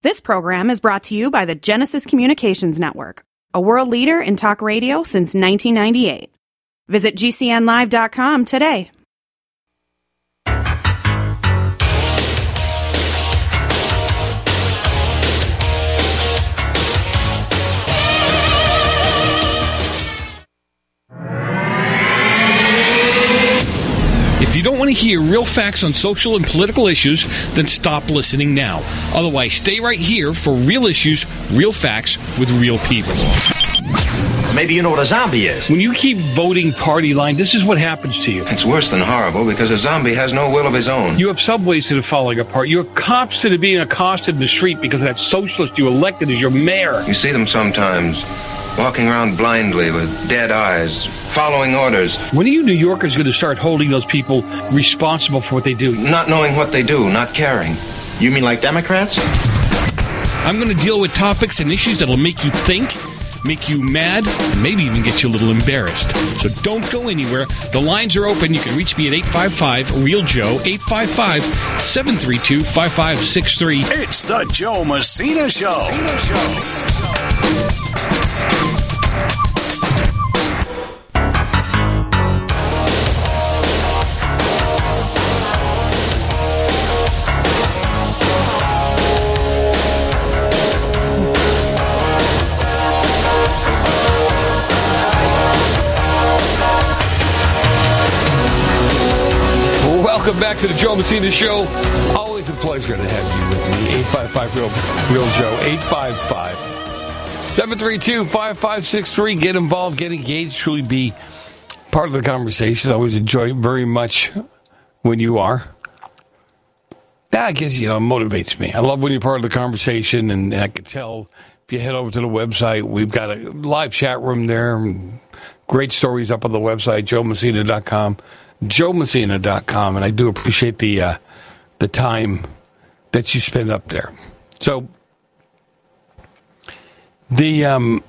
This program is brought to you by the Genesis Communications Network, a world leader in talk radio since 1998. Visit GCNlive.com today. If you don't want to hear real facts on social and political issues, then stop listening now. Otherwise, stay right here for real issues, real facts with real people. Maybe you know what a zombie is. When you keep voting party line, this is what happens to you. It's worse than horrible because a zombie has no will of his own. You have subways that are falling apart. You have cops that are being accosted in the street because of that socialist you elected as your mayor. You see them sometimes walking around blindly with dead eyes, following orders. When are you New Yorkers going to start holding those people responsible for what they do? Not knowing what they do, not caring. You mean like Democrats? I'm going to deal with topics and issues that'll make you think, make you mad, and maybe even get you a little embarrassed. So don't go anywhere. The lines are open. You can reach me at 855-REAL-JOE, 855-732-5563. It's the Joe Messina Show. Welcome back to the Joe Messina Show. Always a pleasure to have you with me. 855-REAL-JOE, 855-732-5563. Get involved, get engaged, truly be part of the conversation. I always enjoy it very much when you are. That, I guess, it motivates me. I love when you're part of the conversation, and I can tell if you head over to the website, we've got a live chat room there. Great stories up on the website, joemessina.com. joemessina.com, and I do appreciate the time that you spend up there. So, I'm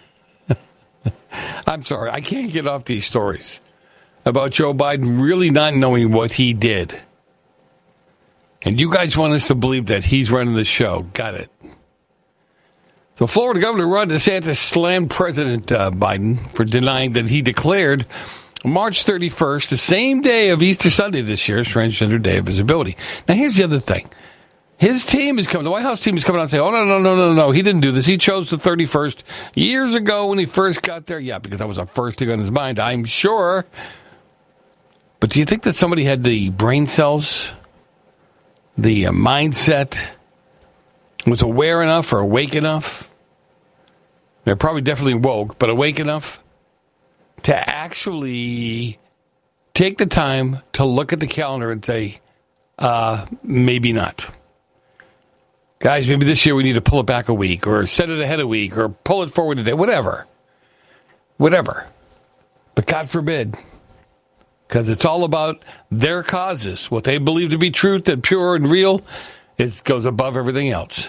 sorry, I can't get off these stories about Joe Biden really not knowing what he did. And you guys want us to believe that he's running the show. Got it. So Florida Governor Ron DeSantis slammed President Biden for denying that he declared March 31st, the same day of Easter Sunday this year, is Transgender Day of Visibility. Now, here's the other thing. His team is coming, the White House team is coming out and saying, oh, no, he didn't do this. He chose the 31st years ago when he first got there. Yeah, because that was the first thing on his mind, I'm sure. But do you think that somebody had the brain cells, the mindset, was aware enough or awake enough? They're probably definitely woke, but awake enough to actually take the time to look at the calendar and say, maybe not. Guys, maybe this year we need to pull it back a week, or set it ahead a week, or pull it forward a day, whatever. But God forbid, because it's all about their causes. What they believe to be truth and pure and real goes above everything else.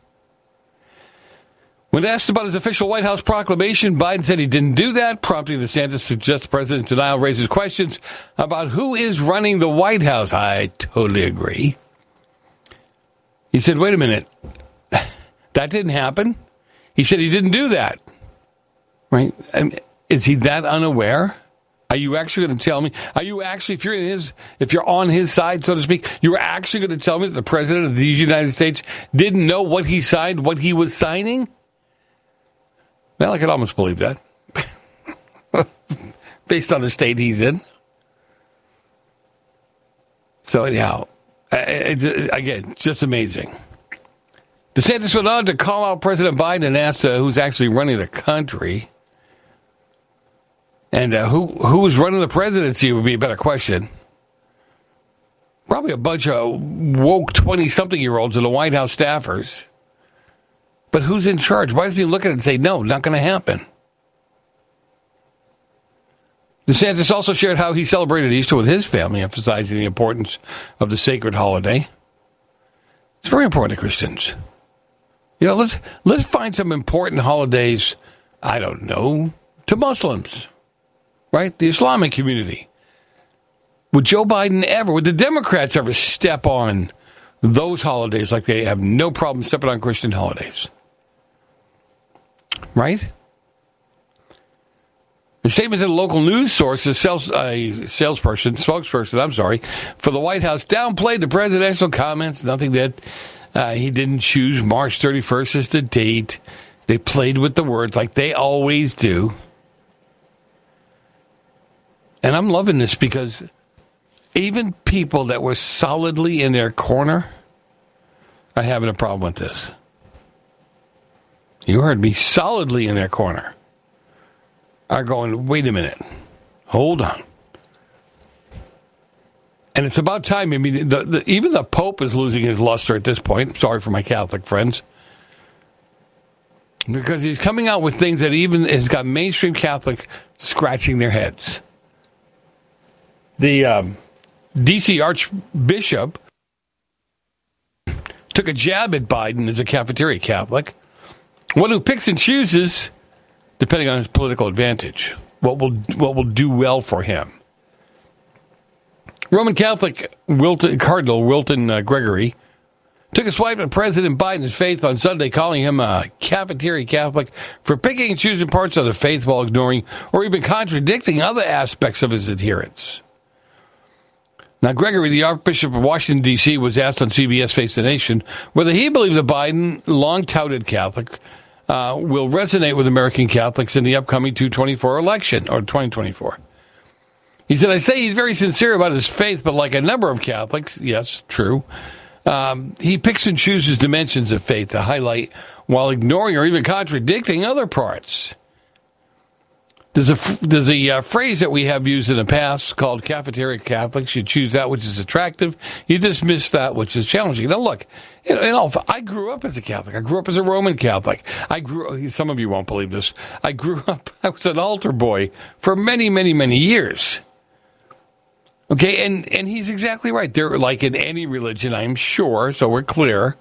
When asked about his official White House proclamation, Biden said he didn't do that, prompting DeSantis to suggest the president's denial raises questions about who is running the White House. I totally agree. He said, wait a minute, that didn't happen. He said he didn't do that. Right? Is he that unaware? Are you actually going to tell me? Are you actually, if you're on his side, so to speak, you're actually going to tell me that the president of the United States didn't know what he signed, what he was signing? Well, I could almost believe that, based on the state he's in. So anyhow, again, just amazing. DeSantis went on to call out President Biden and asked who's actually running the country. And who is running the presidency would be a better question. Probably a bunch of woke 20-something-year-olds and the White House staffers. But who's in charge? Why doesn't he look at it and say, no, not going to happen? DeSantis also shared how he celebrated Easter with his family, emphasizing the importance of the sacred holiday. It's very important to Christians. Let's find some important holidays, I don't know, to Muslims, right? The Islamic community. Would Joe Biden would the Democrats ever step on those holidays like they have no problem stepping on Christian holidays. Right? The statement to the local news source, a spokesperson, for the White House downplayed the presidential comments, nothing that he didn't choose March 31st as the date. They played with the words like they always do. And I'm loving this because even people that were solidly in their corner are having a problem with this. You heard me, solidly in their corner are going, wait a minute, hold on. And it's about time. I mean, even the Pope is losing his luster at this point. Sorry for my Catholic friends. Because he's coming out with things that even has got mainstream Catholic scratching their heads. The D.C. Archbishop took a jab at Biden as a cafeteria Catholic, one who picks and chooses, depending on his political advantage, what will do well for him. Roman Catholic Cardinal Wilton Gregory took a swipe at President Biden's faith on Sunday, calling him a cafeteria Catholic for picking and choosing parts of the faith while ignoring or even contradicting other aspects of his adherents. Now, Gregory, the Archbishop of Washington, D.C., was asked on CBS Face the Nation whether he believes the Biden, long-touted Catholic, will resonate with American Catholics in the upcoming 2024 election, or 2024. He said, I say he's very sincere about his faith, but like a number of Catholics, yes, true, he picks and chooses dimensions of faith to highlight while ignoring or even contradicting other parts. There's a phrase that we have used in the past called cafeteria Catholics. You choose that which is attractive. You dismiss that which is challenging. Now, look, I grew up as a Catholic. I grew up as a Roman Catholic. Some of you won't believe this. I was an altar boy for many, many, many years. Okay, and he's exactly right. They're like in any religion, I'm sure, so we're clear.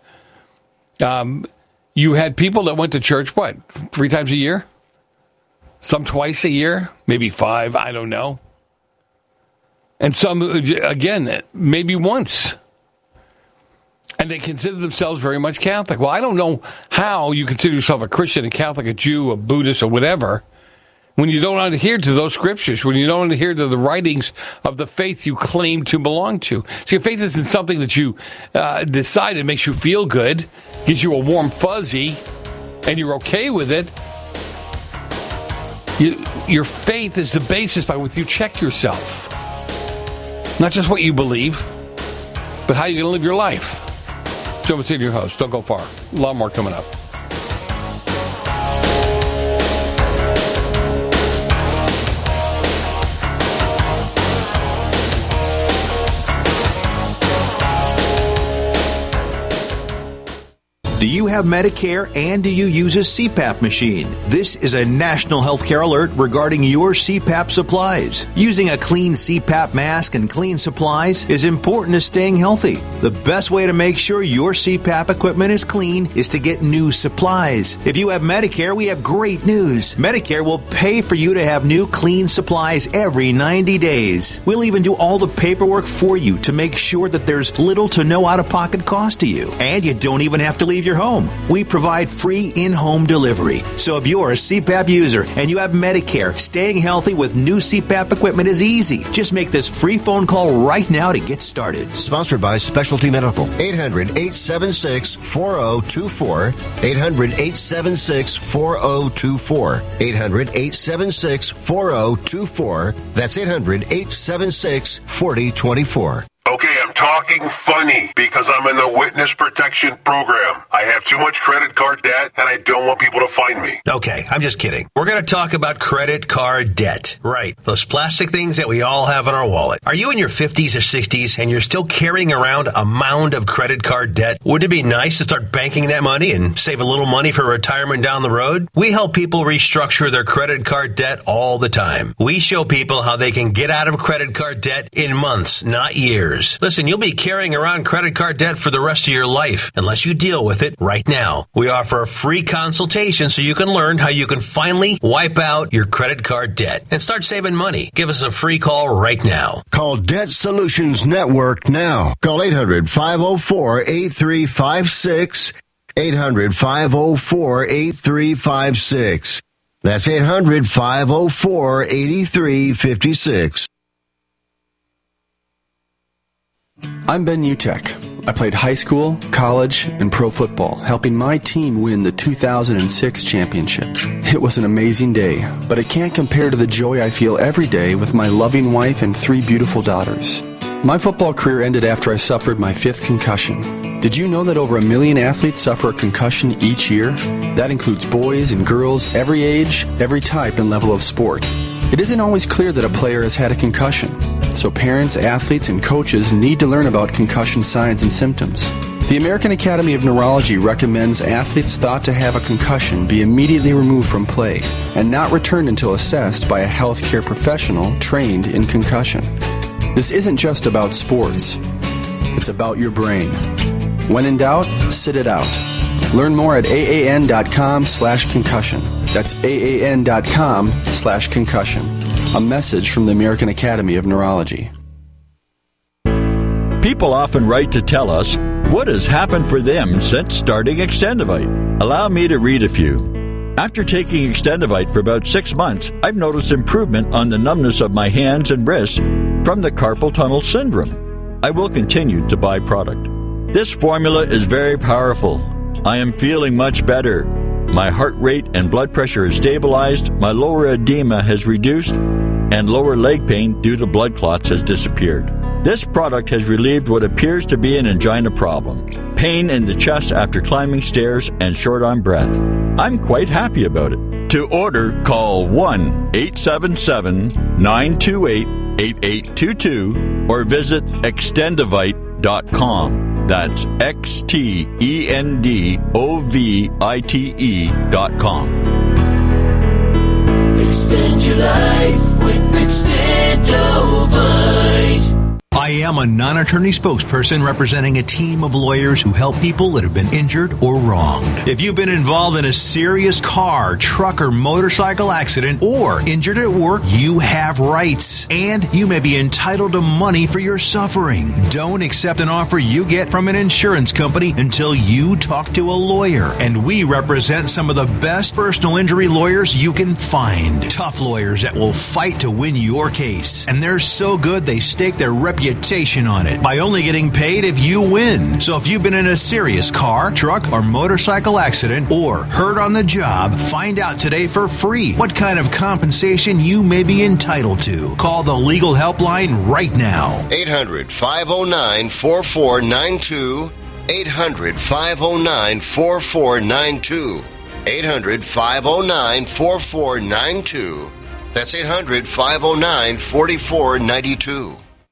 You had people that went to church, 3 times a year? Some twice a year, maybe 5, I don't know. And some, again, maybe once. And they consider themselves very much Catholic. Well, I don't know how you consider yourself a Christian, a Catholic, a Jew, a Buddhist, or whatever, when you don't adhere to those scriptures, when you don't adhere to the writings of the faith you claim to belong to. See, faith isn't something that you decide it makes you feel good, gives you a warm fuzzy, and you're okay with it. Your faith is the basis by which you check yourself. Not just what you believe, but how you're going to live your life. Joe Messina, your host. Don't go far. A lot more coming up. Do you have Medicare and do you use a CPAP machine? This is a national healthcare alert regarding your CPAP supplies. Using a clean CPAP mask and clean supplies is important to staying healthy. The best way to make sure your CPAP equipment is clean is to get new supplies. If you have Medicare, we have great news. Medicare will pay for you to have new clean supplies every 90 days. We'll even do all the paperwork for you to make sure that there's little to no out-of-pocket cost to you. And you don't even have to leave your home. We provide free in-home delivery. So if you're a CPAP user and you have Medicare, staying healthy with new CPAP equipment is easy. Just make this free phone call right now to get started. Sponsored by Specialty Medical. 800-876-4024. 800-876-4024. 800-876-4024. That's 800-876-4024. Okay, I'm talking funny because I'm in the witness protection program. I have too much credit card debt and I don't want people to find me. Okay, I'm just kidding. We're going to talk about credit card debt. Right. Those plastic things that we all have in our wallet. Are you in your 50s or 60s and you're still carrying around a mound of credit card debt? Wouldn't it be nice to start banking that money and save a little money for retirement down the road? We help people restructure their credit card debt all the time. We show people how they can get out of credit card debt in months, not years. years. Listen, you'll be carrying around credit card debt for the rest of your life unless you deal with it right now. We offer a free consultation so you can learn how you can finally wipe out your credit card debt and start saving money. Give us a free call right now. Call Debt Solutions Network now. Call 800-504-8356. 800-504-8356. That's 800-504-8356. I'm Ben Utek. I played high school, college, and pro football, helping my team win the 2006 championship. It was an amazing day, but it can't compare to the joy I feel every day with my loving wife and 3 beautiful daughters. My football career ended after I suffered my 5th concussion. Did you know that over 1 million athletes suffer a concussion each year? That includes boys and girls, every age, every type and level of sport. It isn't always clear that a player has had a concussion, so parents, athletes, and coaches need to learn about concussion signs and symptoms. The American Academy of Neurology recommends athletes thought to have a concussion be immediately removed from play and not returned until assessed by a healthcare professional trained in concussion. This isn't just about sports. It's about your brain. When in doubt, sit it out. Learn more at AAN.com/concussion. That's AAN.com/concussion. A message from the American Academy of Neurology. People often write to tell us what has happened for them since starting Extendivite. Allow me to read a few. After taking Extendivite for about 6 months, I've noticed improvement on the numbness of my hands and wrists from the carpal tunnel syndrome. I will continue to buy product. This formula is very powerful. I am feeling much better. My heart rate and blood pressure is stabilized, my lower edema has reduced, and lower leg pain due to blood clots has disappeared. This product has relieved what appears to be an angina problem, pain in the chest after climbing stairs, and short on breath. I'm quite happy about it. To order, call 1-877-928-8822 or visit Extendivite.com. That's XTENDOVITE.com. Extend your life with Extendovite. I am a non-attorney spokesperson representing a team of lawyers who help people that have been injured or wronged. If you've been involved in a serious car, truck, or motorcycle accident or injured at work, you have rights, and you may be entitled to money for your suffering. Don't accept an offer you get from an insurance company until you talk to a lawyer, and we represent some of the best personal injury lawyers you can find. Tough lawyers that will fight to win your case, and they're so good they stake their reputation on it by only getting paid if you win. So if you've been in a serious car, truck, or motorcycle accident or hurt on the job, find out today for free what kind of compensation you may be entitled to. Call the legal helpline right now. 800-509-4492. 800-509-4492. 800-509-4492. That's 800-509-4492.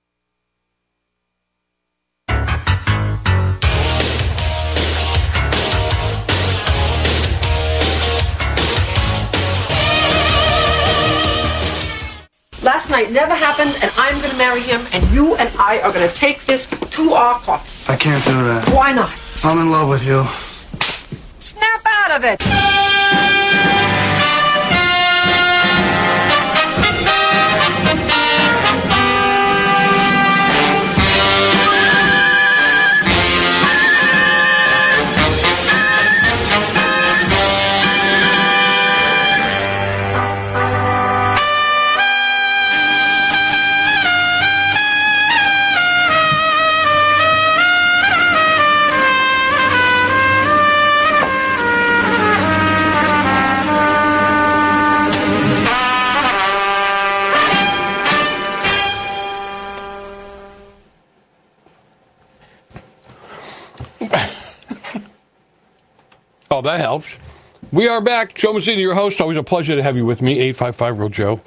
Last night never happened, and I'm going to marry him, and you and I are going to take this to our coffin. I can't do that. Why not? I'm in love with you. Snap out of it! Oh, that helps. We are back. Joe Messina, your host. Always a pleasure to have you with me. 855-REAL-JOE.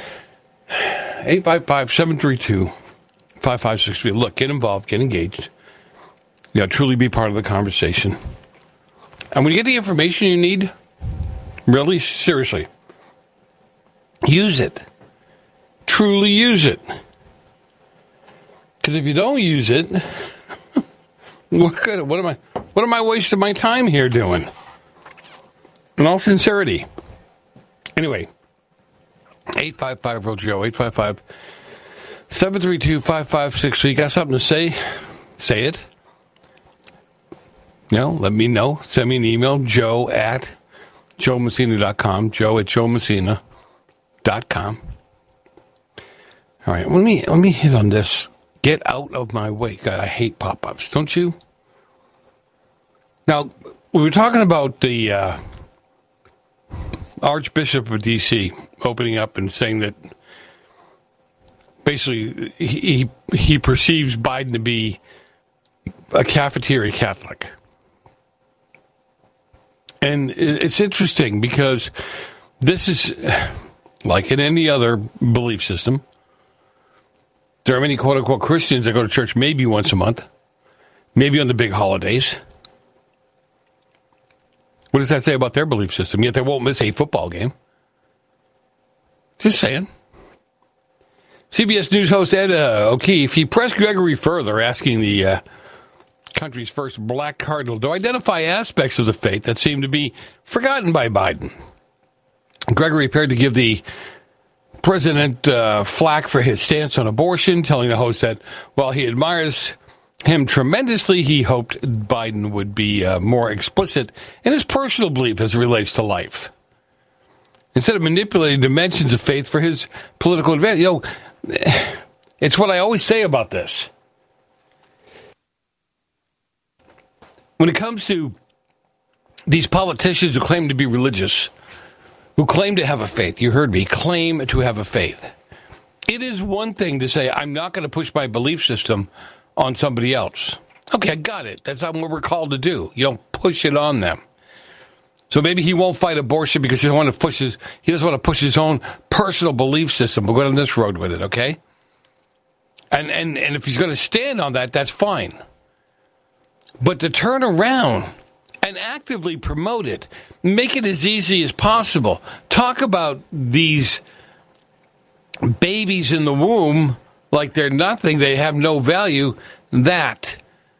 855-732-5563. Look, get involved. Get engaged. You know, truly be part of the conversation. And when you get the information you need, really, seriously, use it. Truly use it. Because if you don't use it, what am I wasting my time here doing? In all sincerity. Anyway, 855-ROJO, 855-732-5563. Got something to say? Say it. Let me know. Send me an email, joe@joemessina.com, joe@joemessina.com. All right, let me hit on this. Get out of my way. God, I hate pop-ups, don't you? Now, we were talking about the Archbishop of D.C. opening up and saying that basically he perceives Biden to be a cafeteria Catholic. And it's interesting because this is, like in any other belief system, there are many quote-unquote Christians that go to church maybe once a month, maybe on the big holidays. What does that say about their belief system? Yet they won't miss a football game. Just saying. CBS News host Ed O'Keefe, he pressed Gregory further, asking the country's first black cardinal to identify aspects of the faith that seem to be forgotten by Biden. Gregory appeared to give the president flack for his stance on abortion, telling the host that while he admires him tremendously, he hoped Biden would be more explicit in his personal belief as it relates to life, instead of manipulating dimensions of faith for his political advantage. It's what I always say about this. When it comes to these politicians who claim to be religious, who claim to have a faith, you heard me, claim to have a faith. It is one thing to say, I'm not going to push my belief system on somebody else. Okay, I got it. That's not what we're called to do. You don't push it on them. So maybe he won't fight abortion because he doesn't want to push his own personal belief system. We'll go down this road with it, okay? And if he's going to stand on that, that's fine. But to turn around and actively promote it, make it as easy as possible, talk about these babies in the womb like they're nothing, they have no value, that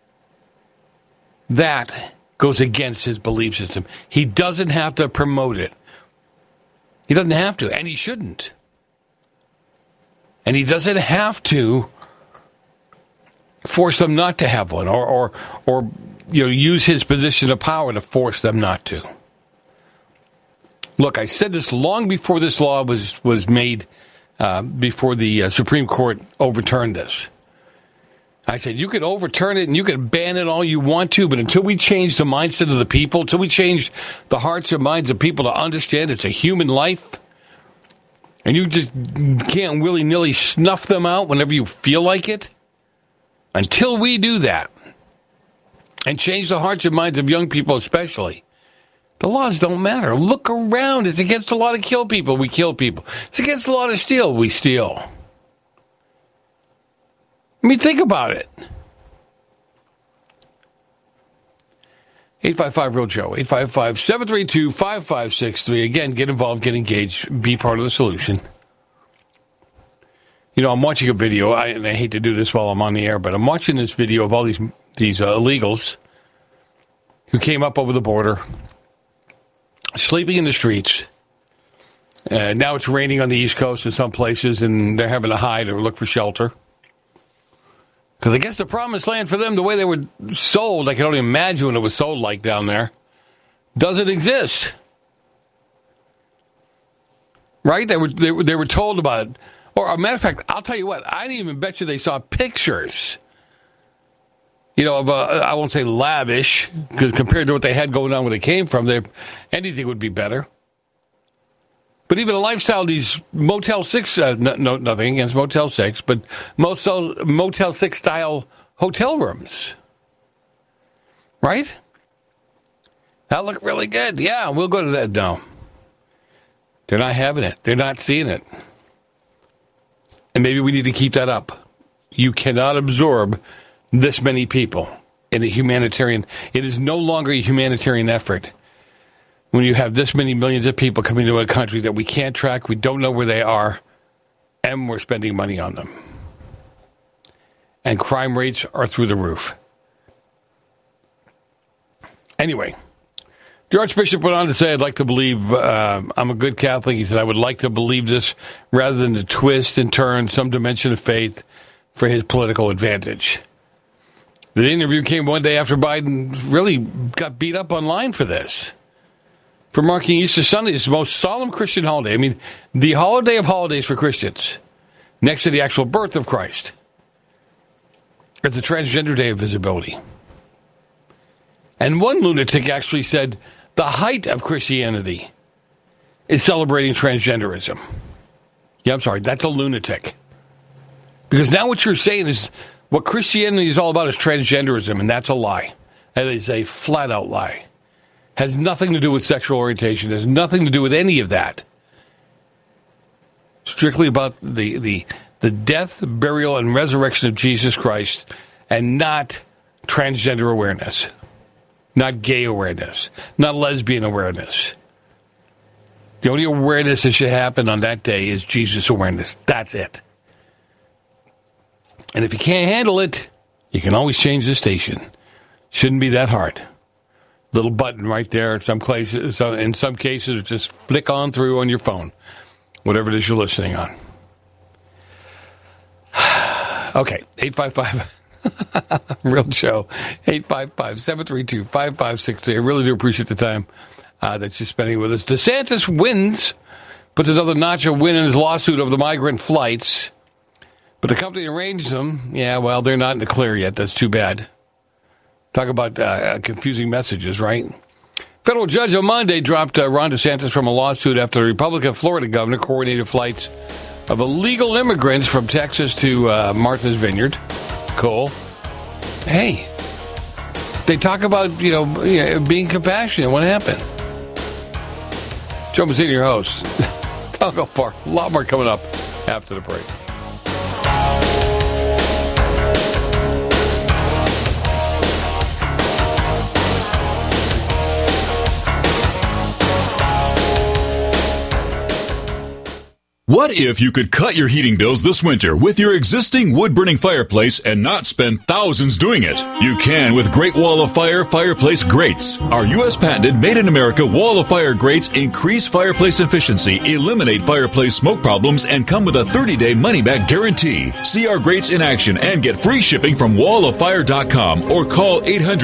goes against his belief system. He doesn't have to promote it. He doesn't have to, and he shouldn't. And he doesn't have to force them not to have one, or use his position of power to force them not to. Look, I said this long before this law was made, before the Supreme Court overturned this. I said, you could overturn it and you could ban it all you want to, but until we change the mindset of the people, until we change the hearts and minds of people to understand it's a human life, and you just can't willy-nilly snuff them out whenever you feel like it, until we do that and change the hearts and minds of young people especially, the laws don't matter. Look around. It's against the law to kill people. We kill people. It's against the law to steal. We steal. I mean, think about it. 855-REAL-JOE, 855-732-5563. Again, get involved, get engaged, be part of the solution. I'm watching a video, and I hate to do this while I'm on the air, but I'm watching this video of all these illegals who came up over the border, sleeping in the streets. Now it's raining on the East Coast in some places, and they're having to hide or look for shelter. Because I guess the promised land for them, the way they were sold, I can only imagine what it was sold like down there, doesn't exist. Right? They were told about it. Or, a matter of fact, I'll tell you what, I didn't even bet you they saw pictures, of I won't say lavish, because compared to what they had going on where they came from, anything would be better. But even a lifestyle, these Motel 6, nothing against Motel 6, but Motel 6 style hotel rooms. Right? That looked really good. Yeah, we'll go to that. No. They're not having it. They're not seeing it. And maybe we need to keep that up. You cannot absorb this many people in a humanitarian. It is no longer a humanitarian effort when you have this many millions of people coming to a country that we can't track, we don't know where they are, and we're spending money on them. and crime rates are through the roof. Anyway, the Archbishop went on to say, I'd like to believe, I'm a good Catholic. He said, I would like to believe this rather than to twist and turn some dimension of faith for his political advantage. The interview came one day after Biden really got beat up online for this. For marking Easter Sunday, it's the most solemn Christian holiday. I mean, the holiday of holidays for Christians, next to the actual birth of Christ. It's a transgender day of visibility. And one lunatic actually said the height of Christianity is celebrating transgenderism. Yeah, I'm sorry, that's a lunatic. Because now what you're saying is what Christianity is all about is transgenderism, and that's a lie. That is a flat-out lie. Has nothing to do with sexual orientation. Has nothing to do with any of that. Strictly about the death, burial, and resurrection of Jesus Christ, and not transgender awareness. Not gay awareness. Not lesbian awareness. The only awareness that should happen on that day is Jesus awareness. That's it. And if you can't handle it, you can always change the station. Shouldn't be that hard. Little button right there. In some cases, just flick on through on your phone. Whatever it is you're listening on. Okay, 855 Real Show, 855-732-5563. I really do appreciate the time that you're spending with us. DeSantis wins, puts another notch of win in his lawsuit over the migrant flights. But the company that arranged them, well, they're not in the clear yet. That's too bad. Talk about confusing messages, right? Federal judge on Monday dropped Ron DeSantis from a lawsuit after the Republican Florida governor coordinated flights of illegal immigrants from Texas to Martha's Vineyard. Cool. Hey, they talk about, being compassionate. What happened? Joe Mazzini, your host. I'll go far. A lot more coming up after the break. What if you could cut your heating bills this winter with your existing wood-burning fireplace and not spend thousands doing it? You can with Great Wall of Fire fireplace grates. Our U.S. patented made-in-America Wall of Fire grates increase fireplace efficiency, eliminate fireplace smoke problems, and come with a 30-day money-back guarantee. See our grates in action and get free shipping from walloffire.com or call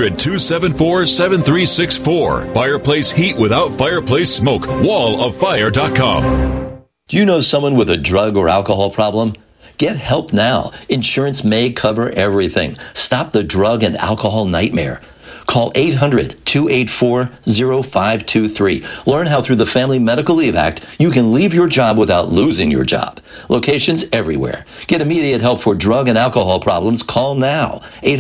800-274-7364. Fireplace heat without fireplace smoke. walloffire.com. Do you know someone with a drug or alcohol problem? Get help now. Insurance may cover everything. Stop the drug and alcohol nightmare. Call 800-284-0523. Learn how through the Family Medical Leave Act, you can leave your job without losing your job. Locations everywhere. Get immediate help for drug and alcohol problems. Call now.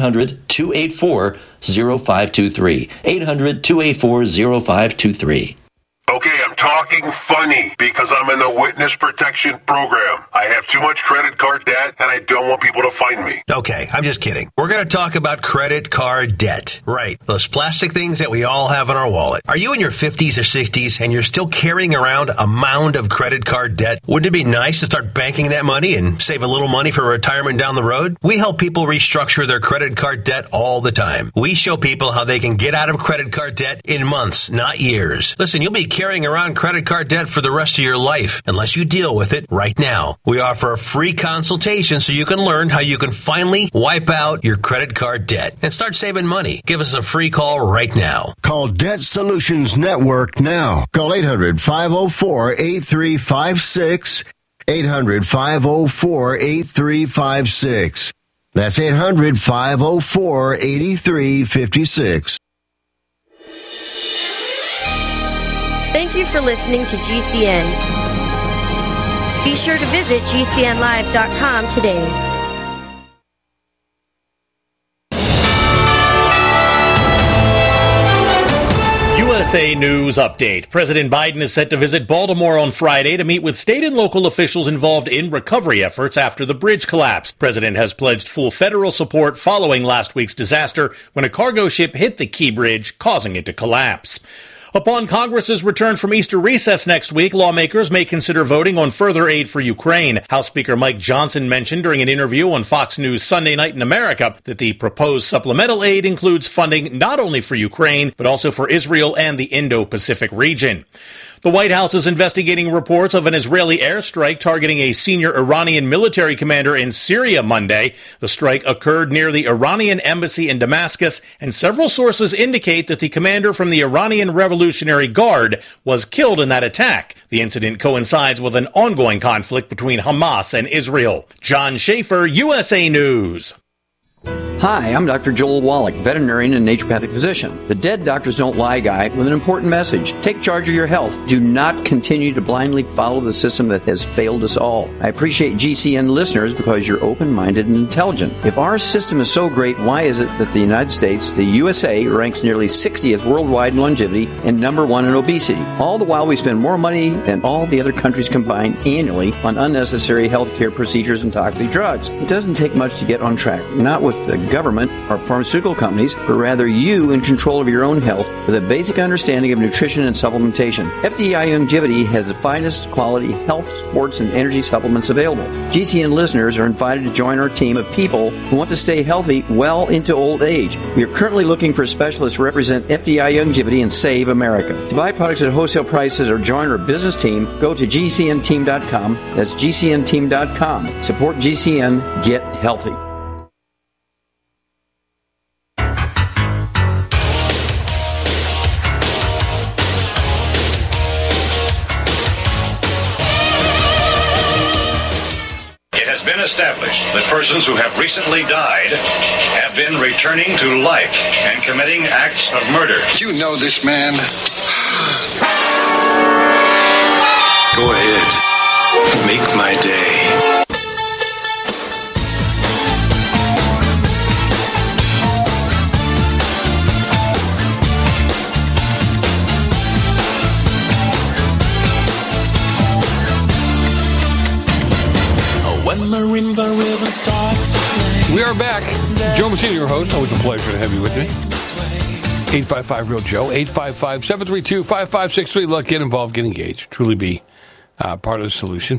800-284-0523. 800-284-0523. Okay, I'm talking funny because I'm in the witness protection program. I have too much credit card debt and I don't want people to find me. Okay, I'm just kidding. We're going to talk about credit card debt. Right, those plastic things that we all have in our wallet. Are you in your 50s or 60s and you're still carrying around a mound of credit card debt? Wouldn't it be nice to start banking that money and save a little money for retirement down the road? We help people restructure their credit card debt all the time. We show people how they can get out of credit card debt in months, not years. Listen, you'll be carrying around credit card debt for the rest of your life unless you deal with it right now. We offer a free consultation so you can learn how you can finally wipe out your credit card debt and start saving money. Give us a free call right now. Call Debt Solutions Network now. Call 800-504-8356. 800-504-8356. That's 800-504-8356. Thank you for listening to GCN. Be sure to visit GCNlive.com today. USA News Update. President Biden is set to visit Baltimore on Friday to meet with state and local officials involved in recovery efforts after the bridge collapse. President has pledged full federal support following last week's disaster when a cargo ship hit the Key Bridge, causing it to collapse. Upon Congress's return from Easter recess next week, lawmakers may consider voting on further aid for Ukraine. House Speaker Mike Johnson mentioned during an interview on Fox News Sunday Night in America that the proposed supplemental aid includes funding not only for Ukraine, but also for Israel and the Indo-Pacific region. The White House is investigating reports of an Israeli airstrike targeting a senior Iranian military commander in Syria Monday. The strike occurred near the Iranian embassy in Damascus, and several sources indicate that the commander from the Iranian Revolutionary Guard was killed in that attack. The incident coincides with an ongoing conflict between Hamas and Israel. John Schaefer, USA News. Hi, I'm Dr. Joel Wallach, veterinarian and naturopathic physician. The Dead Doctors Don't Lie guy with an important message. Take charge of your health. Do not continue to blindly follow the system that has failed us all. I appreciate GCN listeners because you're open-minded and intelligent. If our system is so great, why is it that the United States, the USA, ranks nearly 60th worldwide in longevity and number 1 in obesity? All the while we spend more money than all the other countries combined annually on unnecessary healthcare procedures and toxic drugs. It doesn't take much to get on track. Not with the government or pharmaceutical companies, but rather you in control of your own health with a basic understanding of nutrition and supplementation. FDI Longevity has the finest quality health, sports, and energy supplements available. GCN listeners are invited to join our team of people who want to stay healthy well into old age. We are currently looking for specialists to represent FDI Longevity and save America. To buy products at wholesale prices or join our business team, go to GCNteam.com. That's GCNteam.com. Support GCN. Get healthy. Established that persons who have recently died have been returning to life and committing acts of murder. You know this man. Go ahead. Make my day. We are back. Joe Messina, your host. Always a pleasure to have you with me. 855-REAL-JOE, 855-732-5563. Look, get involved, get engaged. Truly be part of the solution.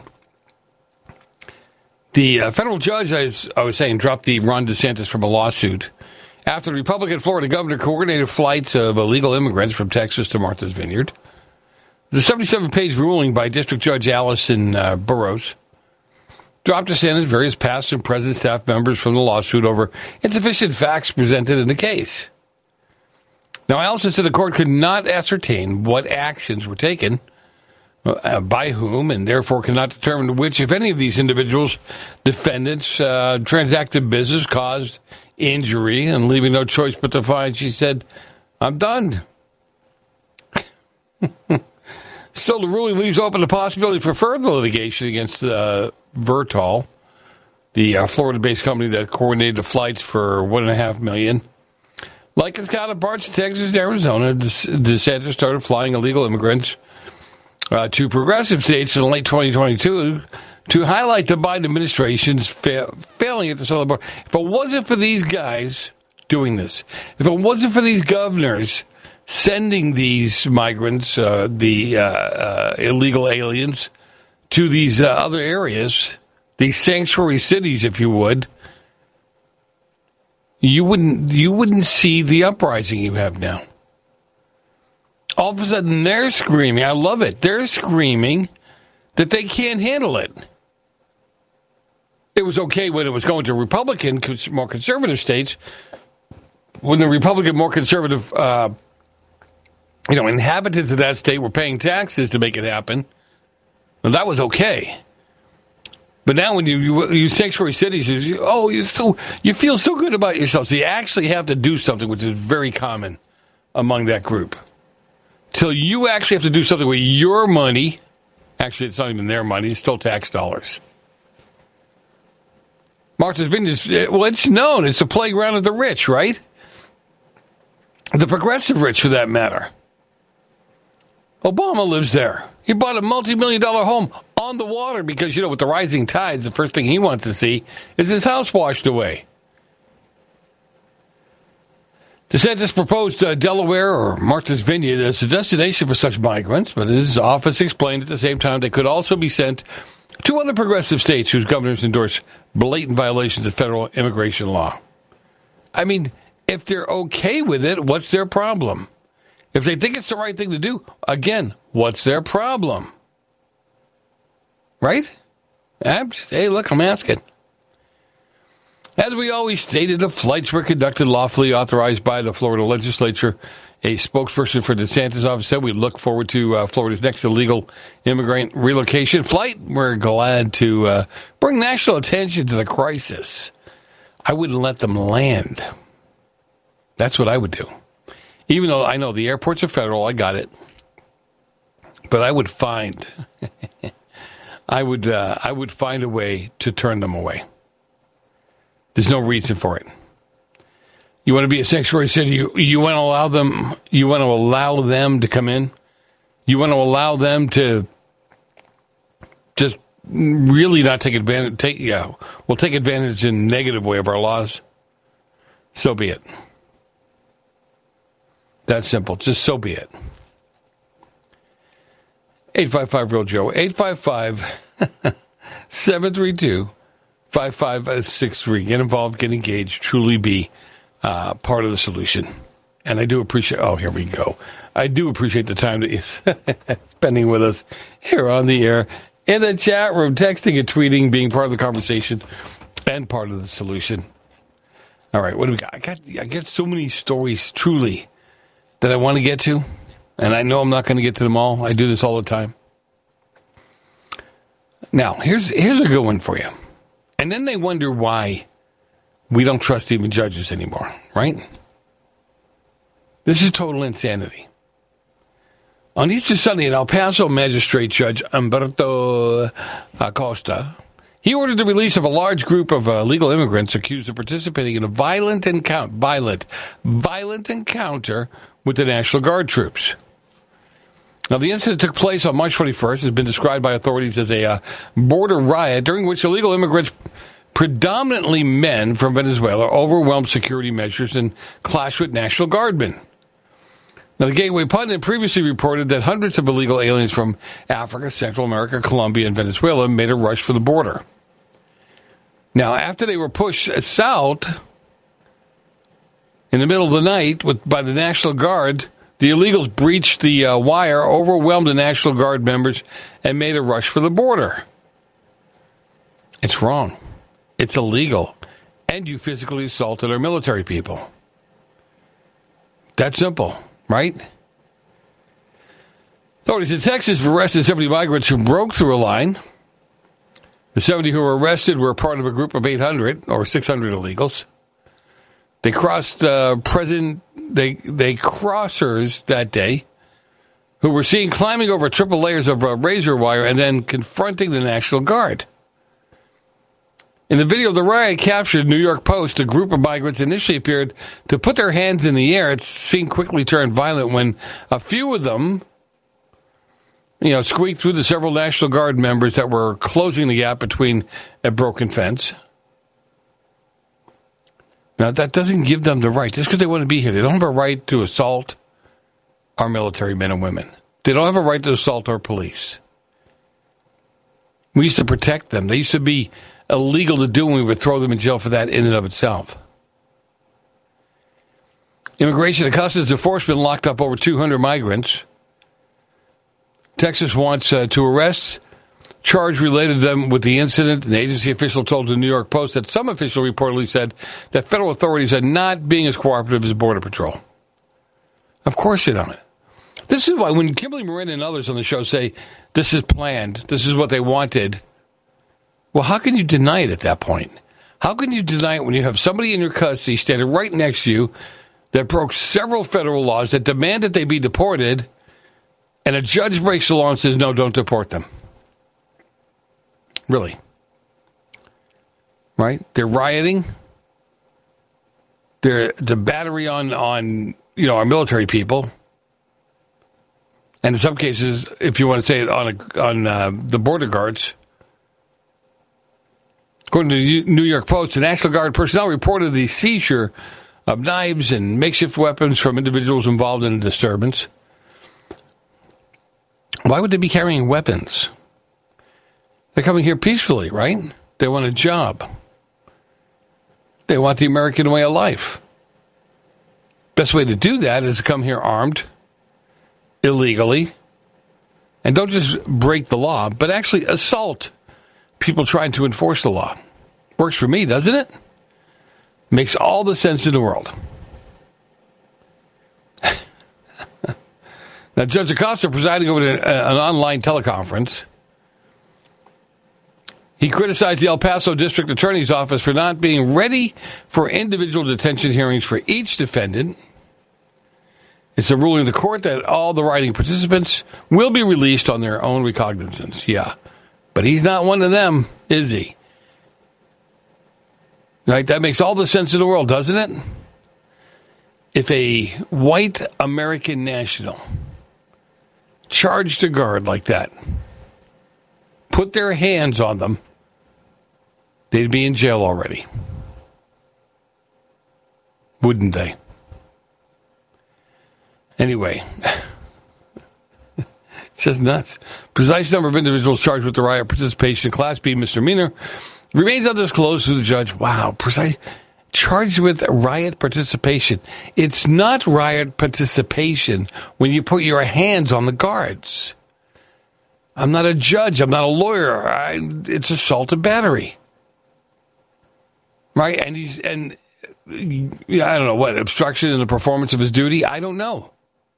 The federal judge, as I was saying, dropped the Ron DeSantis from a lawsuit after the Republican Florida governor coordinated flights of illegal immigrants from Texas to Martha's Vineyard. The 77-page ruling by District Judge Allison Burroughs dropped DeSantis various past and present staff members from the lawsuit over insufficient facts presented in the case. Now, Allison said the court could not ascertain what actions were taken by whom, and therefore cannot determine which, if any, of these individuals, defendants, transacted business, caused injury, and leaving no choice but to find, she said, I'm done. Still, the ruling leaves open the possibility for further litigation against Vertol, the Florida-based company that coordinated the flights for $1.5 million. Like its counterparts in Texas and Arizona, DeSantis started flying illegal immigrants to progressive states in late 2022 to highlight the Biden administration's failing at the southern border. If it wasn't for these guys doing this, if it wasn't for these governors sending these migrants, the illegal aliens, to these other areas, these sanctuary cities, if you would, you wouldn't see the uprising you have now. All of a sudden, they're screaming. I love it. They're screaming that they can't handle it. It was okay when it was going to Republican, more conservative states. When the Republican, more conservative, inhabitants of that state were paying taxes to make it happen. Well, that was okay. But now when you sanctuary cities, you feel so good about yourself. So you actually have to do something, which is very common among that group. Till you actually have to do something with your money. Actually, it's not even their money. It's still tax dollars. Martha's Vineyard, well, it's known. It's the playground of the rich, right? The progressive rich, for that matter. Obama lives there. He bought a multi-million-dollar home on the water because, with the rising tides, the first thing he wants to see is his house washed away. DeSantis proposed Delaware or Martha's Vineyard as a destination for such migrants, but his office explained at the same time they could also be sent to other progressive states whose governors endorse blatant violations of federal immigration law. I mean, if they're okay with it, what's their problem? If they think it's the right thing to do, again, what's their problem? Right? Hey, look, I'm asking. As we always stated, the flights were conducted lawfully authorized by the Florida legislature. A spokesperson for DeSantis' office said we look forward to Florida's next illegal immigrant relocation flight. We're glad to bring national attention to the crisis. I wouldn't let them land. That's what I would do. Even though I know the airports are federal, I got it. But I would find, I would find a way to turn them away. There's no reason for it. You want to be a sanctuary city? You want to allow them? You want to allow them to come in? You want to allow them to just really not take advantage? We'll take advantage in a negative way of our laws. So be it. That simple. Just so be it. 855 Real Joe. 855-732-5563. Get involved, get engaged, truly be part of the solution. And I do appreciate, here we go. I do appreciate the time that you're spending with us here on the air, in the chat room, texting and tweeting, being part of the conversation and part of the solution. All right, what do we got? I got so many stories, truly, that I want to get to. And I know I'm not going to get to them all. I do this all the time. Now, here's a good one for you. And then they wonder why we don't trust even judges anymore, right? This is total insanity. On Easter Sunday, an El Paso magistrate judge, Humberto Acosta, he ordered the release of a large group of illegal immigrants accused of participating in a violent encounter with the National Guard troops. Now, the incident took place on March 21st. Has been described by authorities as a border riot during which illegal immigrants, predominantly men from Venezuela, overwhelmed security measures and clashed with National Guardmen. Now, the Gateway Pundit previously reported that hundreds of illegal aliens from Africa, Central America, Colombia, and Venezuela made a rush for the border. Now, after they were pushed south in the middle of the night by the National Guard, the illegals breached the wire, overwhelmed the National Guard members, and made a rush for the border. It's wrong. It's illegal. And you physically assaulted our military people. That simple, right? Authorities in Texas have arrested 70 migrants who broke through a line. The 70 who were arrested were part of a group of 800 or 600 illegals. They crossed they crossers that day who were seen climbing over triple layers of razor wire and then confronting the National Guard. In the video of the riot captured New York Post, a group of migrants initially appeared to put their hands in the air. It's seen quickly turned violent when a few of them, squeaked through the several National Guard members that were closing the gap between a broken fence. Now, that doesn't give them the right. Just because they want to be here, they don't have a right to assault our military men and women. They don't have a right to assault our police. We used to protect them. They used to be illegal to do, and we would throw them in jail for that in and of itself. Immigration and Customs Enforcement locked up over 200 migrants. Texas wants to arrest charge related to them with the incident. An agency official told the New York Post that some official reportedly said that federal authorities are not being as cooperative as Border Patrol. Of course they don't. This is why when Kimberly Marin and others on the show say this is planned, this is what they wanted, well, how can you deny it at that point? How can you deny it when you have somebody in your custody standing right next to you that broke several federal laws that demand that they be deported, and a judge breaks the law and says, no, don't deport them? Really? Right? They're rioting. They're the battery on our military people. And in some cases, if you want to say it on the border guards. According to the New York Post, the National Guard personnel reported the seizure of knives and makeshift weapons from individuals involved in a disturbance. Why would they be carrying weapons? They're coming here peacefully, right? They want a job. They want the American way of life. Best way to do that is to come here armed, illegally, and don't just break the law, but actually assault people trying to enforce the law. Works for me, doesn't it? Makes all the sense in the world. Now, Judge Acosta presiding over an online teleconference. He criticized the El Paso District Attorney's Office for not being ready for individual detention hearings for each defendant. It's a ruling of the court that all the writing participants will be released on their own recognizance. Yeah, but he's not one of them, is he? Right? That makes all the sense in the world, doesn't it? If a white American national charged a guard like that, put their hands on them, they'd be in jail already. Wouldn't they? Anyway, it's just nuts. Precise number of individuals charged with the riot participation, Class B misdemeanor, remains undisclosed to the judge. Wow, precise. Charged with riot participation. It's not riot participation when you put your hands on the guards. I'm not a judge. I'm not a lawyer. It's assault and battery. Right? And I don't know what, obstruction in the performance of his duty? I don't know.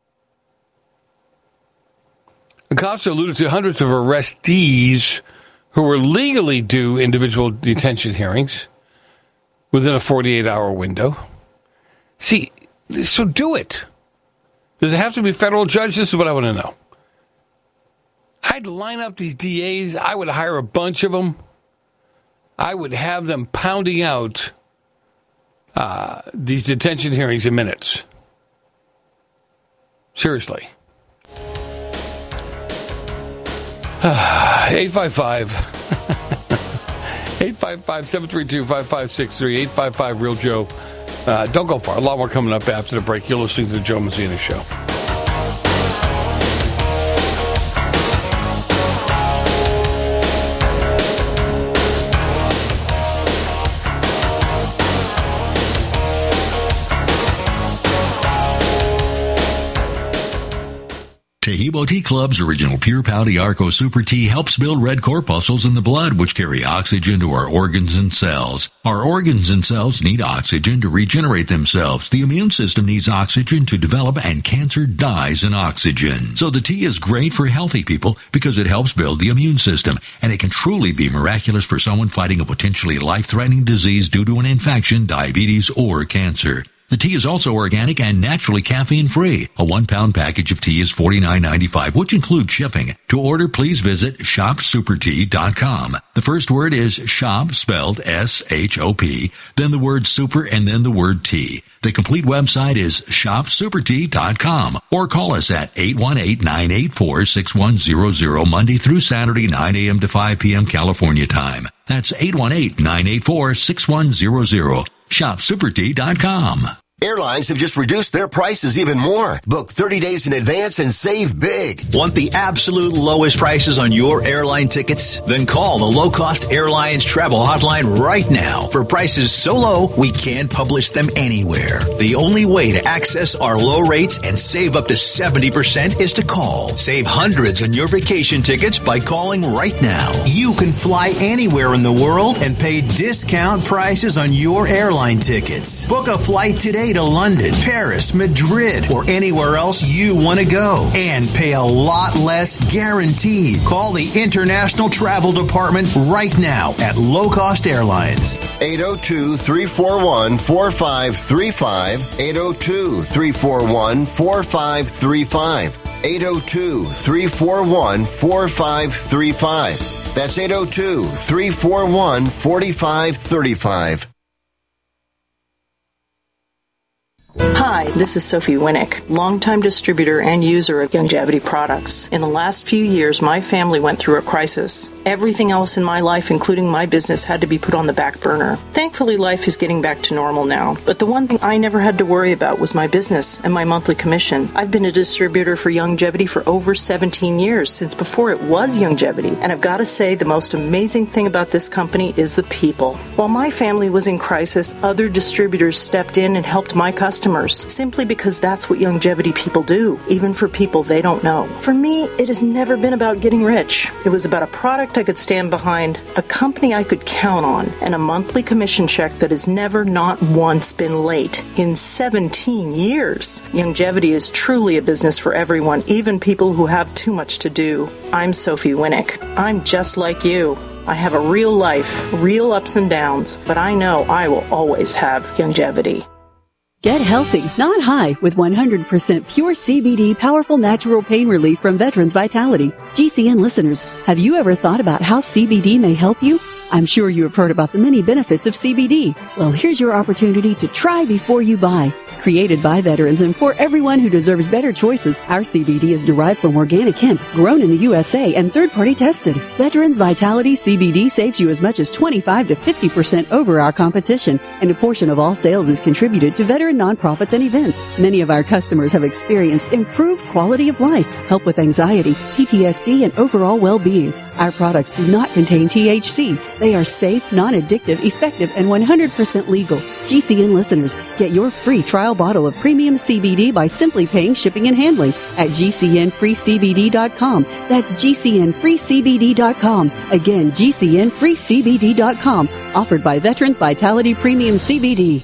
Acosta alluded to hundreds of arrestees who were legally due individual detention hearings within a 48-hour window. See, so do it. Does it have to be a federal judge? This is what I want to know. I'd line up these DAs. I would hire a bunch of them. I would have them pounding out these detention hearings in minutes. Seriously. 855-732-5563, 855-REAL-JOE. Don't go far. A lot more coming up after the break. You're listening to the Joe Mazzina Show. Tahibo Tea Club's original Pure Pouty Arco Super Tea helps build red corpuscles in the blood, which carry oxygen to our organs and cells. Our organs and cells need oxygen to regenerate themselves. The immune system needs oxygen to develop, and cancer dies in oxygen. So the tea is great for healthy people because it helps build the immune system, and it can truly be miraculous for someone fighting a potentially life-threatening disease due to an infection, diabetes, or cancer. The tea is also organic and naturally caffeine-free. A 1-pound package of tea is $49.95, which includes shipping. To order, please visit shopsupertea.com. The first word is shop, spelled S-H-O-P, then the word super, and then the word tea. The complete website is shopsupertea.com, or call us at 818-984-6100, Monday through Saturday, 9 a.m. to 5 p.m. California time. That's 818-984-6100. ShopSuperTea.com. Airlines have just reduced their prices even more. Book 30 days in advance and save big. Want the absolute lowest prices on your airline tickets? Then call the Low Cost Airlines Travel Hotline right now. For prices so low, we can't publish them anywhere. The only way to access our low rates and save up to 70% is to call. Save hundreds on your vacation tickets by calling right now. You can fly anywhere in the world and pay discount prices on your airline tickets. Book a flight today to London, Paris, Madrid, or anywhere else you want to go, and pay a lot less guaranteed. Call the International Travel Department right now at Low Cost Airlines. 802-341-4535. 802-341-4535. 802-341-4535. That's 802-341-4535. Hi, this is Sophie Winnick, longtime distributor and user of Youngevity products. In the last few years, my family went through a crisis. Everything else in my life, including my business, had to be put on the back burner. Thankfully, life is getting back to normal now. But the one thing I never had to worry about was my business and my monthly commission. I've been a distributor for Youngevity for over 17 years, since before it was Youngevity. And I've got to say, the most amazing thing about this company is the people. While my family was in crisis, other distributors stepped in and helped my customers, simply because that's what Youngevity people do, even for people they don't know. For me, it has never been about getting rich. It was about a product I could stand behind, a company I could count on, and a monthly commission check that has never, not once, been late in 17 years. Youngevity is truly a business for everyone, even people who have too much to do. I'm Sophie Winnick. I'm just like you. I have a real life, real ups and downs, but I know I will always have Youngevity. Get healthy, not high, with 100% pure CBD powerful natural pain relief from Veterans Vitality. GCN listeners, have you ever thought about how CBD may help you? I'm sure you have heard about the many benefits of CBD. Well, here's your opportunity to try before you buy. Created by veterans and for everyone who deserves better choices, our CBD is derived from organic hemp, grown in the USA and third-party tested. Veterans Vitality CBD saves you as much as 25 to 50% over our competition, and a portion of all sales is contributed to veteran nonprofits and events. Many of our customers have experienced improved quality of life, help with anxiety, PTSD, and overall well-being. Our products do not contain THC. They are safe, non-addictive, effective, and 100% legal. GCN listeners, get your free trial bottle of premium CBD by simply paying shipping and handling at GCNFreeCBD.com. That's GCNFreeCBD.com. Again, GCNFreeCBD.com. Offered by Veterans Vitality Premium CBD.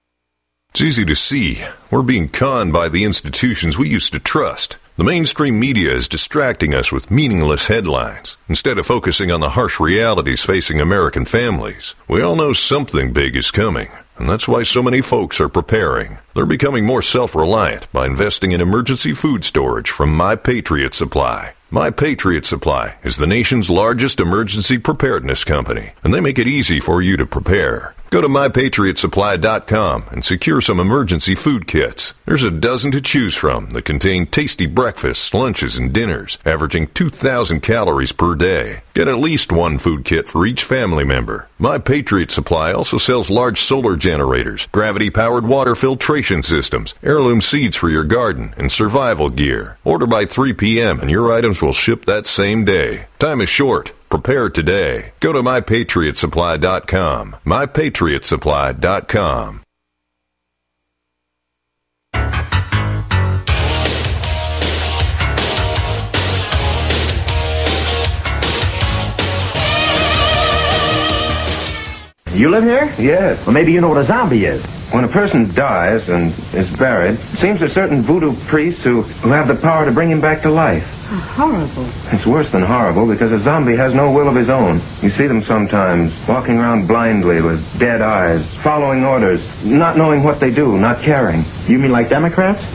It's easy to see. We're being conned by the institutions we used to trust. The mainstream media is distracting us with meaningless headlines instead of focusing on the harsh realities facing American families. We all know something big is coming, and that's why so many folks are preparing. They're becoming more self-reliant by investing in emergency food storage from My Patriot Supply. My Patriot Supply is the nation's largest emergency preparedness company, and they make it easy for you to prepare. Go to MyPatriotSupply.com and secure some emergency food kits. There's a dozen to choose from that contain tasty breakfasts, lunches, and dinners, averaging 2,000 calories per day. Get at least one food kit for each family member. My Patriot Supply also sells large solar generators, gravity-powered water filtration systems, heirloom seeds for your garden, and survival gear. Order by 3 p.m. and your items will ship that same day. Time is short. Prepare today. Go to MyPatriotSupply.com. MyPatriotSupply.com. You live here? Yes. Well, maybe you know what a zombie is. When a person dies and is buried, it seems there's certain voodoo priests who have the power to bring him back to life. Horrible. It's worse than horrible because a zombie has no will of his own. You see them sometimes walking around blindly with dead eyes, following orders, not knowing what they do, not caring. You mean like Democrats?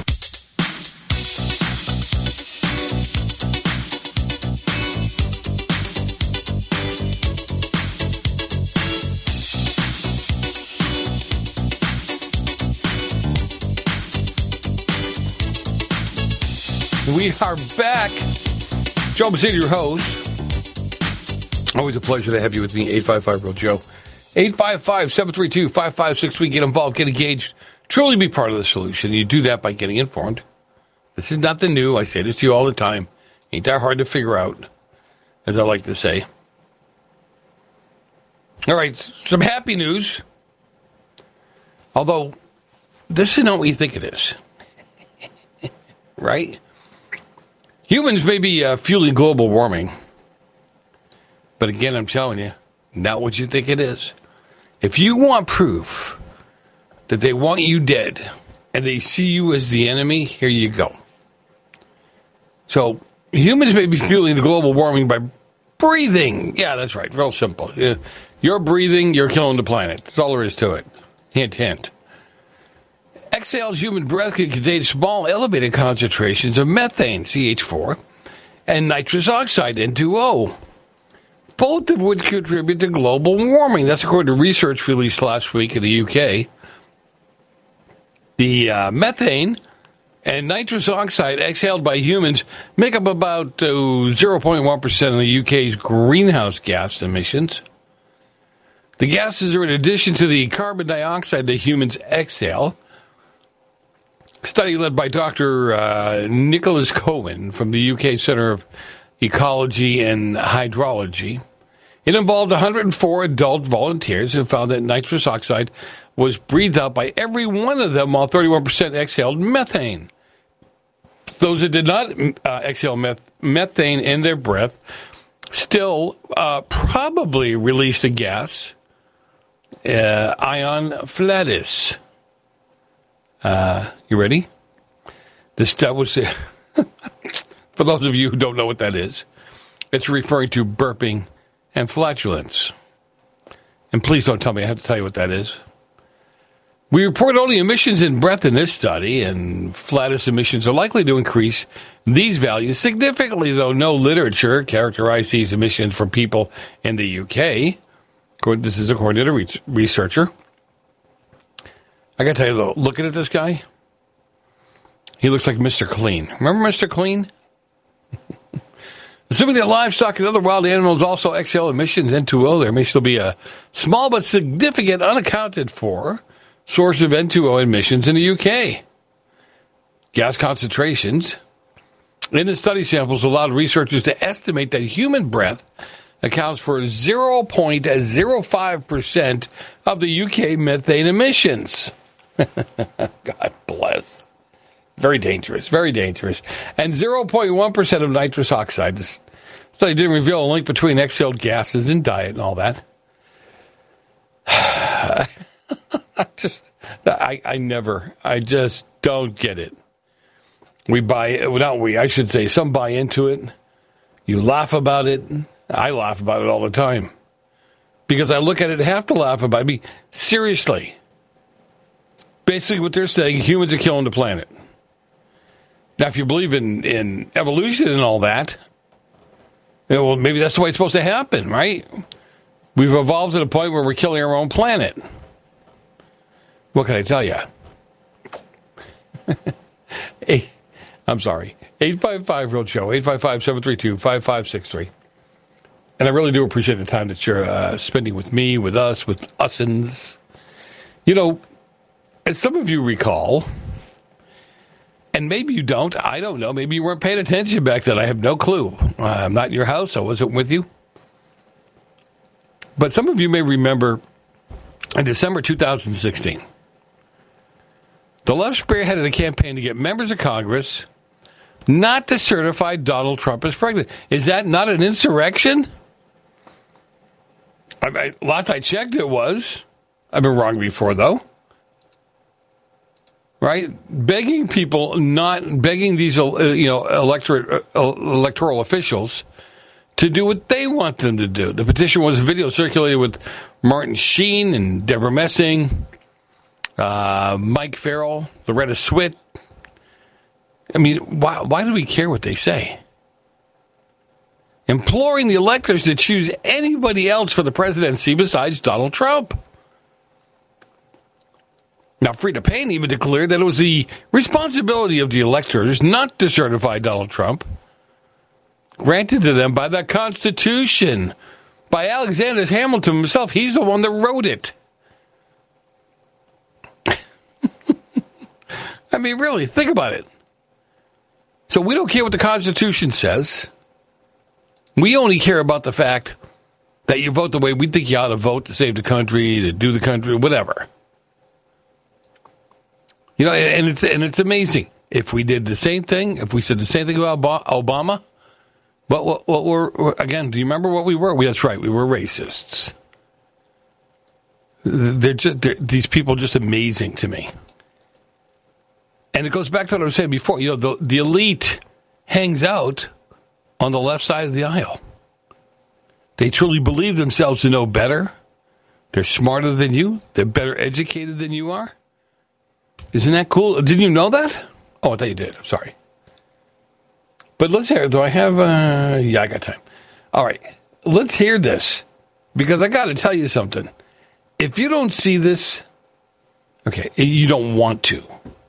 We are back. Joe Massino, your host. Always a pleasure to have you with me. 855-REAL-JOE. 855-732-5563. Get involved, get engaged. Truly be part of the solution. You do that by getting informed. This is nothing new. I say this to you all the time. Ain't that hard to figure out, as I like to say. All right, some happy news. Although, this is not what you think it is. Right? Humans may be fueling global warming. But again, I'm telling you, not what you think it is. If you want proof that they want you dead and they see you as the enemy, here you go. So, humans may be fueling the global warming by breathing. Yeah, that's right. Real simple. You're breathing, you're killing the planet. That's all there is to it. Hint, hint. Exhaled human breath can contain small elevated concentrations of methane, CH4, and nitrous oxide, N2O, both of which contribute to global warming. That's according to research released last week in the UK. The methane and nitrous oxide exhaled by humans make up about 0.1% of the UK's greenhouse gas emissions. The gases are in addition to the carbon dioxide that humans exhale. A study led by Dr. Nicholas Cohen from the UK Centre of Ecology and Hydrology. It involved 104 adult volunteers and found that nitrous oxide was breathed out by every one of them, while 31% exhaled methane. Those that did not exhale methane in their breath still probably released a gas, ion flatus. You ready? That was for those of you who don't know what that is, it's referring to burping and flatulence. And please don't tell me I have to tell you what that is. We report only emissions in breath in this study, and flatus emissions are likely to increase these values significantly, though no literature characterized these emissions for people in the UK. This is according to the researcher. I got to tell you, though, looking at this guy, he looks like Mr. Clean. Remember Mr. Clean? Assuming that livestock and other wild animals also exhale emissions N2O, there may still be a small but significant unaccounted for source of N2O emissions in the UK. Gas concentrations in the study samples allowed researchers to estimate that human breath accounts for 0.05% of the UK methane emissions. God bless. Very dangerous, very dangerous. And 0.1% of nitrous oxide. This study didn't reveal a link between exhaled gases and diet and all that. I just don't get it. Some buy into it. You laugh about it. I laugh about it all the time. Because I look at it and have to laugh about it. I mean, seriously. Basically what they're saying, humans are killing the planet. Now, if you believe in evolution and all that, well, maybe that's the way it's supposed to happen, right? We've evolved to the point where we're killing our own planet. What can I tell you? I'm sorry. 855-REAL-SHOW, 855-732-5563. And I really do appreciate the time that you're spending with me, with us, with usins. You know, as some of you recall, and maybe you don't, I don't know, maybe you weren't paying attention back then, I have no clue. I'm not in your house, I wasn't with you. But some of you may remember in December 2016, the left spearheaded a campaign to get members of Congress not to certify Donald Trump as president. Is that not an insurrection? Last I checked, it was. I've been wrong before, though. Right? Begging these electoral officials to do what they want them to do. The petition was a video circulated with Martin Sheen and Deborah Messing, Mike Farrell, Loretta Swit. I mean, why do we care what they say? Imploring the electors to choose anybody else for the presidency besides Donald Trump. Now, Frida Payne even declared that it was the responsibility of the electors not to certify Donald Trump, granted to them by the Constitution, by Alexander Hamilton himself. He's the one that wrote it. I mean, really, think about it. So we don't care what the Constitution says. We only care about the fact that you vote the way we think you ought to vote to save the country, to do the country, whatever. You know, and it's amazing. If we did the same thing, if we said the same thing about Obama, what we're, again, do you remember what we were? That's right, we were racists. These people are just amazing to me. And it goes back to what I was saying before. You know, the elite hangs out on the left side of the aisle. They truly believe themselves to know better. They're smarter than you. They're better educated than you are. Isn't that cool? Didn't you know that? Oh, I thought you did. I'm sorry. But let's hear. Do I have... I got time. All right. Let's hear this. Because I got to tell you something. If you don't see this... Okay, you don't want to.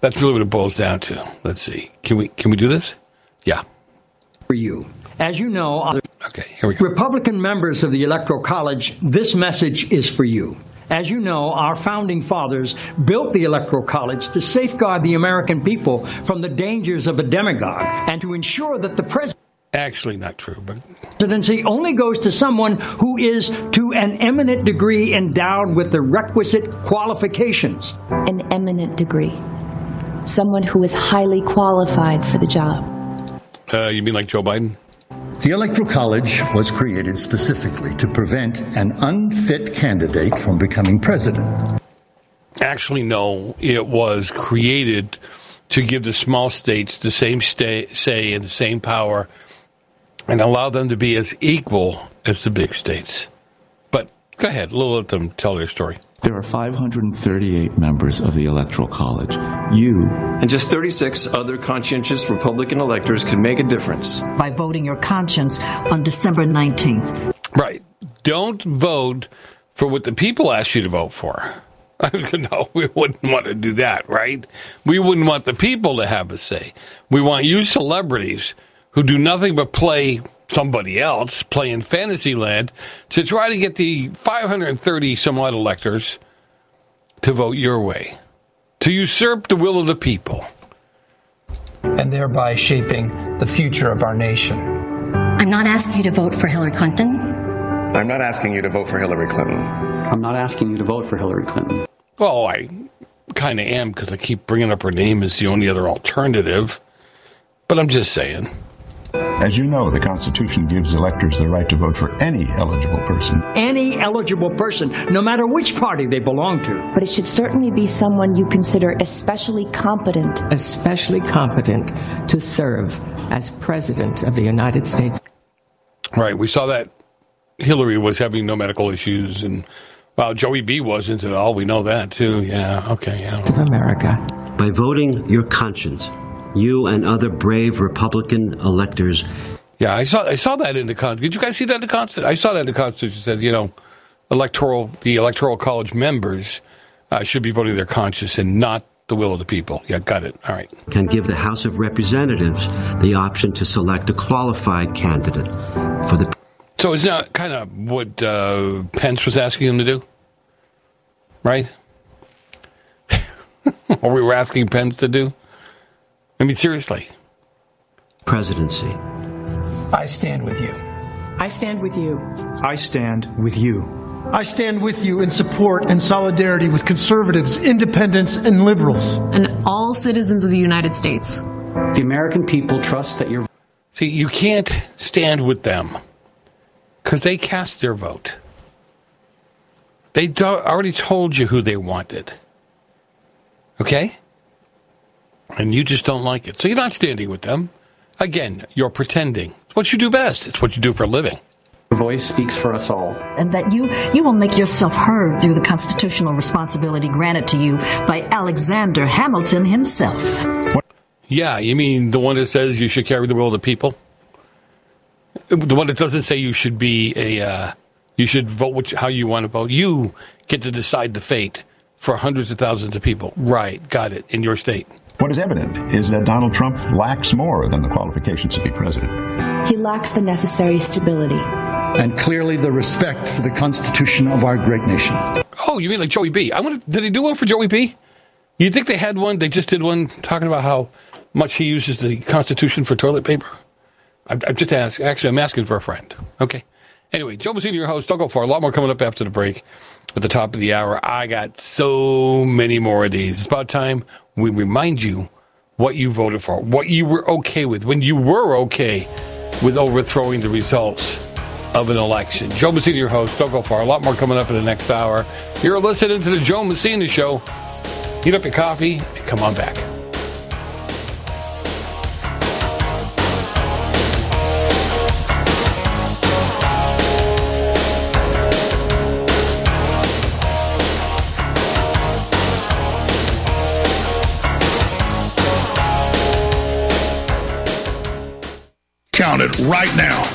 That's really what it boils down to. Let's see. Can we do this? Yeah. For you. As you know, okay, here we go. Republican members of the Electoral College, this message is for you. As you know, our founding fathers built the Electoral College to safeguard the American people from the dangers of a demagogue and to ensure that the president... Actually, not true, but... presidency only goes to someone who is to an eminent degree endowed with the requisite qualifications. An eminent degree. Someone who is highly qualified for the job. You mean like Joe Biden? The Electoral College was created specifically to prevent an unfit candidate from becoming president. Actually, no. It was created to give the small states the same say and the same power and allow them to be as equal as the big states. But go ahead, let them tell their story. There are 538 members of the Electoral College. You and just 36 other conscientious Republican electors can make a difference. By voting your conscience on December 19th. Right. Don't vote for what the people ask you to vote for. No, we wouldn't want to do that, right? We wouldn't want the people to have a say. We want you celebrities who do nothing but play somebody else, play in fantasy land, to try to get the 530 some odd electors to vote your way, to usurp the will of the people. And thereby shaping the future of our nation. I'm not asking you to vote for Hillary Clinton. I'm not asking you to vote for Hillary Clinton. I'm not asking you to vote for Hillary Clinton. Well, I kind of am because I keep bringing up her name as the only other alternative. But I'm just saying. As you know, the Constitution gives electors the right to vote for any eligible person. Any eligible person, no matter which party they belong to. But it should certainly be someone you consider especially competent. Especially competent to serve as President of the United States. Right, we saw that Hillary was having no medical issues, and, well, Joey B. wasn't at all. We know that, too. Yeah, okay, yeah. Of America. By voting your conscience, you and other brave Republican electors. Yeah, I saw that in the Constitution. Did you guys see that in the Constitution? I saw that in the Constitution. It said, the Electoral College members should be voting their conscience and not the will of the people. Yeah, got it. All right. Can give the House of Representatives the option to select a qualified candidate for the... So is that kind of what Pence was asking him to do? Right? Or we were asking Pence to do? I mean, seriously. Presidency. I stand with you. I stand with you. I stand with you. I stand with you in support and solidarity with conservatives, independents, and liberals. And all citizens of the United States. The American people trust that you're... See, you can't stand with them because they cast their vote. They already told you who they wanted. Okay? And you just don't like it. So you're not standing with them. Again, you're pretending. It's what you do best. It's what you do for a living. The voice speaks for us all. And that you will make yourself heard through the constitutional responsibility granted to you by Alexander Hamilton himself. Yeah, you mean the one that says you should carry the will of the people? The one that doesn't say you should be you should vote how you want to vote. You get to decide the fate for hundreds of thousands of people. Right, got it, in your state. What is evident is that Donald Trump lacks more than the qualifications to be president. He lacks the necessary stability. And clearly the respect for the Constitution of our great nation. Oh, you mean like Joey B? Did they do one for Joey B? You think they had one? They just did one talking about how much he uses the Constitution for toilet paper? I'm just asking. Actually, I'm asking for a friend. Okay. Anyway, Joe Messina, your host. Don't go far. A lot more coming up after the break. At the top of the hour, I got so many more of these. It's about time we remind you what you voted for, what you were okay with, when you were okay with overthrowing the results of an election. Joe Messina, your host. Don't go far. A lot more coming up in the next hour. You're listening to the Joe Messina Show. Heat up your coffee and come on back. Count it right now.